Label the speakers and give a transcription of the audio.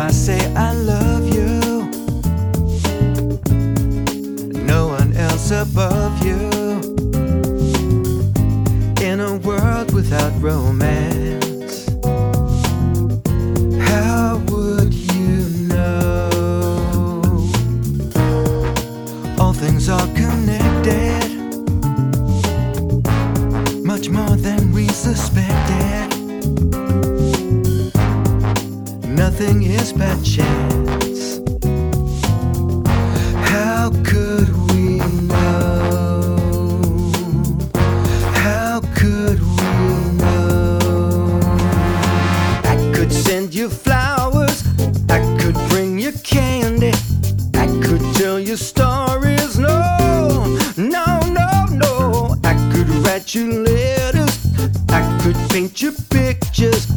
Speaker 1: I say I love you, no one else above you. In a world without romance, how would you know? All things are connected, much more than we suspected. Nothing is by chance. How could we know? How could we know? I could send you flowers, I could bring you candy, I could tell you stories. No, no, no, no. I could write you letters, I could paint you pictures,